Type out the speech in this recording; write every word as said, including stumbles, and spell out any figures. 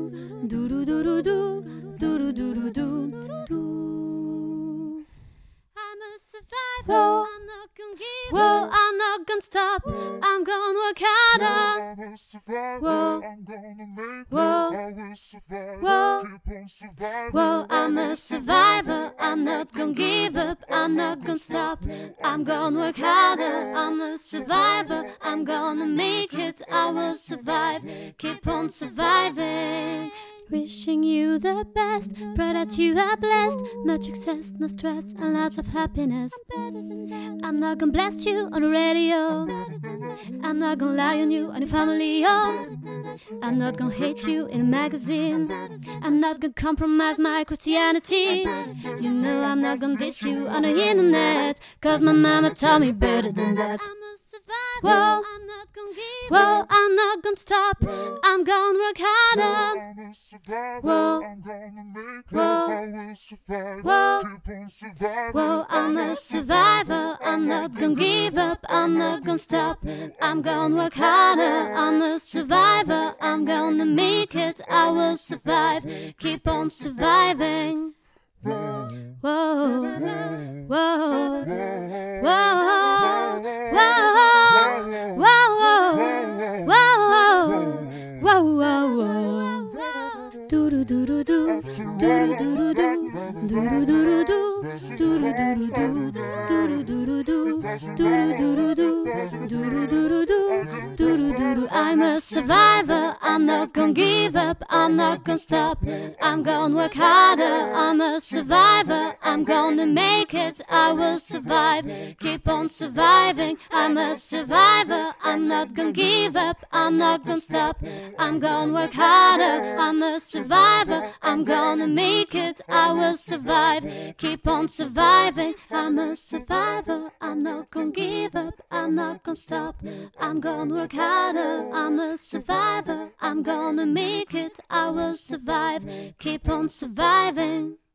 do do do do do do do do do do. I'm a survivor. Whoa. I'm not gonna give Whoa. up. I'm not gonna stop. I'm gonna work harder. I'm a survivor. Whoa. I'm gonna make Whoa. it. I will survive. Whoa. Keep on surviving. Whoa, I'm a survivor. I'm not gonna give up. I'm not gonna stop. I'm gonna work harder. I'm a survivor. I'm gonna make it. I will survive. Keep on surviving. Wishing you the best. Pray that you are blessed. Much success, no stress, and lots of happiness. I'm not gonna blast you on the radio. I'm not gonna lie on you and your family. Oh, I'm not gonna hate you in a magazine. I'm not gonna compromise my Christianity. You know I'm not gonna diss you on the internet, cause my mama taught me better than that. Whoa, I'm not gonna give Whoa, I'm not gonna stop. I'm gonna work harder. I'm a survivor. Whoa. I'm gonna make it. Whoa. I will survive. Whoa. Keep on surviving. Whoa, I'm a survivor. I'm not gonna give up. I'm not gonna stop. I'm gonna work harder. I'm a survivor. I'm gonna make it. I will survive. Keep on surviving. Whoa, whoa, whoa, whoa, whoa, whoa, whoa, whoa, whoa. Do do do do do, do do do do do, do do do do do, do do do do do, do do do do do, do do do do do, do do do do do, do do do. I'm a survivor. I'm not gonna give up. I'm not gonna stop. I'm gonna work harder. I'm a survivor. I'm gonna make it. I will survive. Keep on surviving. I'm a survivor. I'm not gonna give up. I'm not gonna stop. I'm gonna work harder. I'm a survivor. I'm gonna make it. I will survive. Keep on surviving. I'm a survivor. I'm not gonna give up. I'm not gonna stop. I'm gonna work harder. I'm a survivor. I'm gonna make it. I will survive. Keep on surviving.